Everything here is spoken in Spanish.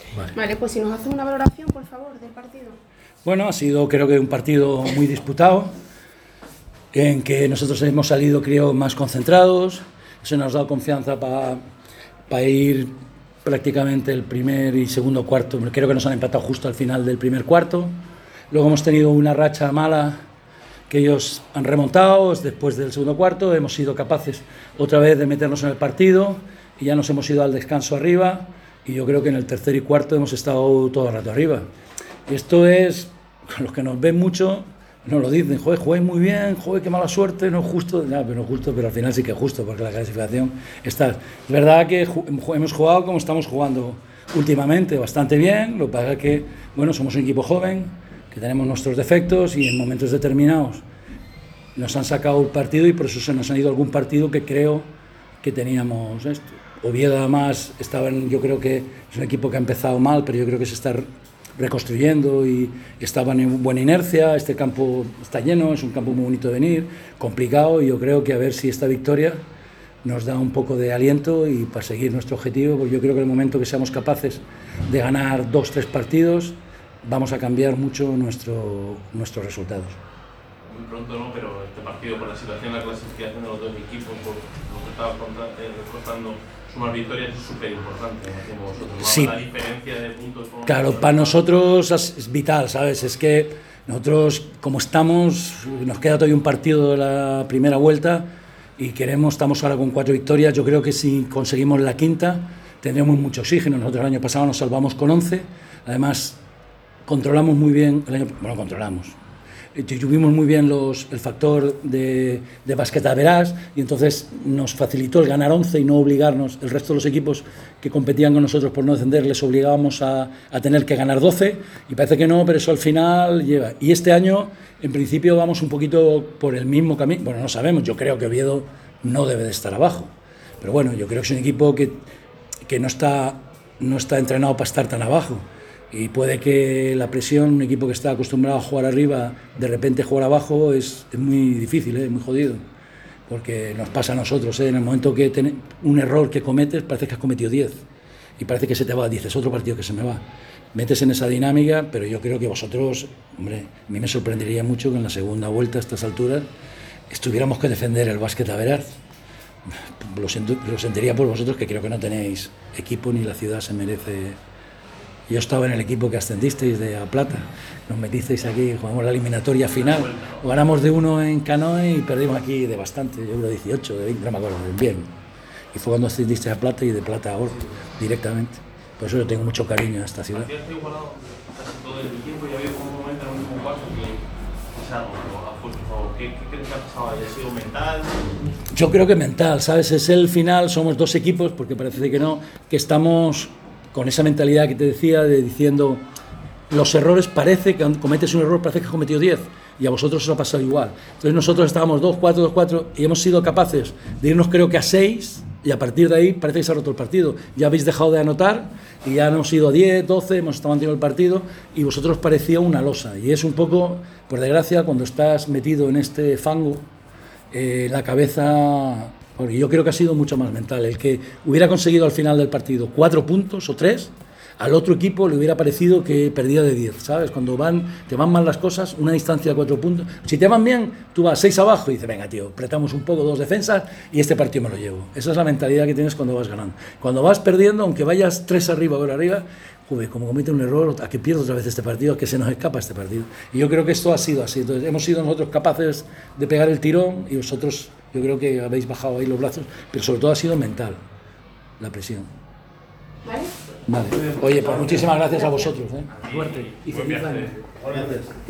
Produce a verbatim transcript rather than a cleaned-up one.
Vale. Vale, pues si nos hace una valoración, por favor, del partido. Bueno, ha sido creo que un partido muy disputado, en que nosotros hemos salido creo más concentrados, eso nos ha dado confianza para pa ir prácticamente el primer y segundo cuarto, creo que nos han empatado justo al final del primer cuarto, luego hemos tenido una racha mala que ellos han remontado después del segundo cuarto, hemos sido capaces otra vez de meternos en el partido y ya nos hemos ido al descanso arriba y yo creo que en el tercer y cuarto hemos estado todo el rato arriba. Y esto es, los que nos ven mucho nos lo dicen, joder, jugué muy bien, joder, qué mala suerte, no es justo, ya, pero no es justo, pero al final sí que es justo porque la clasificación está. Es verdad que hemos jugado como estamos jugando últimamente, bastante bien, lo que pasa es que, bueno, somos un equipo joven, que tenemos nuestros defectos y en momentos determinados nos han sacado el partido y por eso se nos han ido algún partido que creo que teníamos esto. Oviedo además estaba en, yo creo que es un equipo que ha empezado mal, pero yo creo que se está reconstruyendo y estaba en buena inercia, este campo está lleno, es un campo muy bonito de venir, complicado y yo creo que a ver si esta victoria nos da un poco de aliento y para seguir nuestro objetivo, porque yo creo que en el momento que seamos capaces de ganar dos, tres partidos, vamos a cambiar mucho nuestro, nuestros resultados. Muy pronto no, pero este partido, por la situación de la clasificación de los dos equipos, por lo que estaba costando sumar victorias, es súper importante. Sí. La diferencia de puntos. Claro, para nosotros es vital, ¿sabes? Es que nosotros, como estamos, nos queda todavía un partido de la primera vuelta y queremos, estamos ahora con cuatro victorias. Yo creo que si conseguimos la quinta, tendremos mucho oxígeno. Nosotros el año pasado nos salvamos con once, además controlamos muy bien, el año, bueno, controlamos, tuvimos muy bien los, el factor de, de basqueta verás y entonces nos facilitó el ganar once y no obligarnos, el resto de los equipos que competían con nosotros por no descender les obligábamos a, a tener que ganar doce y parece que no, pero eso al final lleva. Y este año en principio vamos un poquito por el mismo camino, bueno, no sabemos, yo creo que Oviedo no debe de estar abajo, pero bueno, yo creo que es un equipo que, que no, está, no está entrenado para estar tan abajo. Y puede que la presión, un equipo que está acostumbrado a jugar arriba, de repente jugar abajo es, es muy difícil, ¿eh? Muy jodido, porque nos pasa a nosotros, ¿eh? En el momento que ten, un error que cometes, parece que has cometido diez, y parece que se te va, dices, otro partido que se me va. Metes en esa dinámica, pero yo creo que vosotros, hombre, a mí me sorprendería mucho que en la segunda vuelta a estas alturas estuviéramos que defender el básquet a veraz. Lo, siento, lo sentiría por vosotros, que creo que no tenéis equipo ni la ciudad se merece. Yo estaba en el equipo que ascendisteis de A Plata, nos metisteis aquí, jugamos la eliminatoria final, ganamos de uno en Canoe y perdimos aquí de bastante, yo creo dieciocho, de veinte, no me acuerdo, del invierno. Y fue cuando ascendisteis a Plata y de Plata a Oro, directamente. Por eso yo tengo mucho cariño a esta ciudad. ¿Has igualado casi todo el tiempo y ha habido un momento en el último cuarto que o sea, o, ¿qué, ¿qué crees que ha pasado? ¿Ha sido mental? Yo creo que mental, ¿sabes? Es el final, somos dos equipos, porque parece que no, que estamos con esa mentalidad que te decía, de diciendo, los errores parece que cometes un error, parece que has cometido diez, y a vosotros os ha pasado igual. Entonces nosotros estábamos dos cuatro, dos cuatro, y hemos sido capaces de irnos creo que a seis, y a partir de ahí parece que se ha roto el partido. Ya habéis dejado de anotar, y ya hemos ido a diez, doce, hemos estado manteniendo el partido, y vosotros parecía una losa. Y es un poco, por desgracia, cuando estás metido en este fango, eh, la cabeza... Porque yo creo que ha sido mucho más mental. El que hubiera conseguido al final del partido cuatro puntos o tres, al otro equipo le hubiera parecido que perdía de diez, ¿sabes? Cuando van, te van mal las cosas, una distancia de cuatro puntos. Si te van bien, tú vas seis abajo y dices, venga, tío, apretamos un poco, dos defensas y este partido me lo llevo. Esa es la mentalidad que tienes cuando vas ganando. Cuando vas perdiendo, aunque vayas tres arriba o arriba, joder, como comete un error, a que pierdo otra vez este partido, a que se nos escapa este partido. Y yo creo que esto ha sido así. Entonces, hemos sido nosotros capaces de pegar el tirón y vosotros... Yo creo que habéis bajado ahí los brazos, pero sobre todo ha sido mental, la presión. ¿Vale? Vale. Oye, pues muchísimas gracias a vosotros, ¿eh? Suerte y feliz año. Gracias.